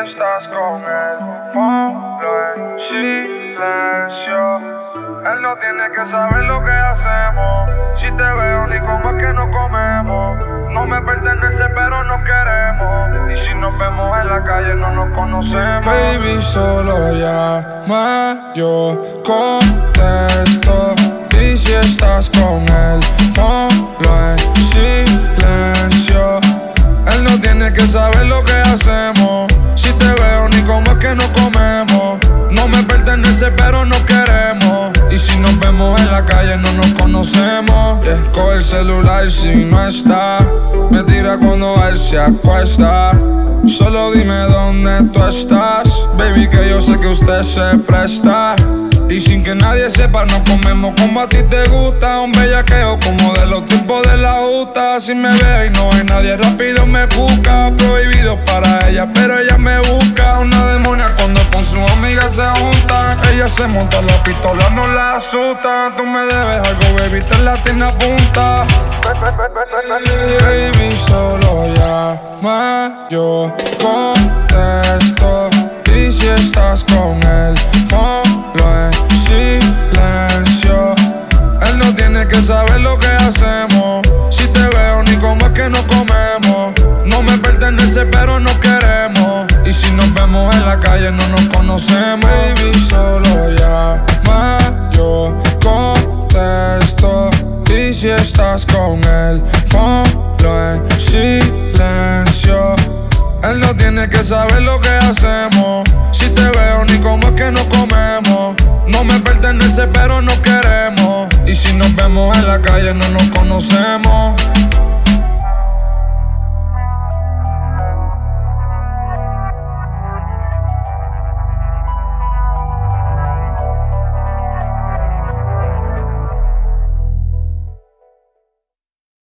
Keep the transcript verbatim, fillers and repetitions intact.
estás con él, ponlo en silencio. Él no tiene que saber lo que hacemos. Si te veo ni cómo es que no comemos. No me pertenece pero nos queremos. Y si nos vemos en la calle no nos conocemos. Baby, solo llama, yo contesto. Y si estás con él, ponlo en silencio. Él no tiene que saber lo que hacemos. Si te veo ni cómo es que no comemos. No me pertenece pero nos queremos. Y si nos vemos en la calle no nos conocemos. Yeah. Coge el celular si no está. Me tira cuando él se acuesta. Solo dime dónde tú estás, baby, que yo sé que usted se presta. Y sin que nadie sepa nos comemos como a ti te gusta. Un bellaqueo como de los tiempos de la justa. Si me ve y no hay nadie rápido me busca. Prohibido para ella pero ella me busca. Una demonia cuando con sus amigas se juntan. Ella se monta la pistola, no la asusta. Tú me debes algo, baby, te la tiene a punta. Baby, solo llama, yo contesto. Y si estás con él, ponlo en silencio. Él no tiene que saber lo que hacemos. Si te veo ni cómo es que no comemos. No me pertenece pero nos queremos. Y si nos vemos en la calle no nos conocemos. Baby, solo llama, yo contesto. Y si estás con él, ponlo en silencio. Él no tiene que saber lo que hacemos. Si te veo ni cómo es que no comemos. No me pertenece pero nos queremos. Y si nos vemos en la calle no nos conocemos.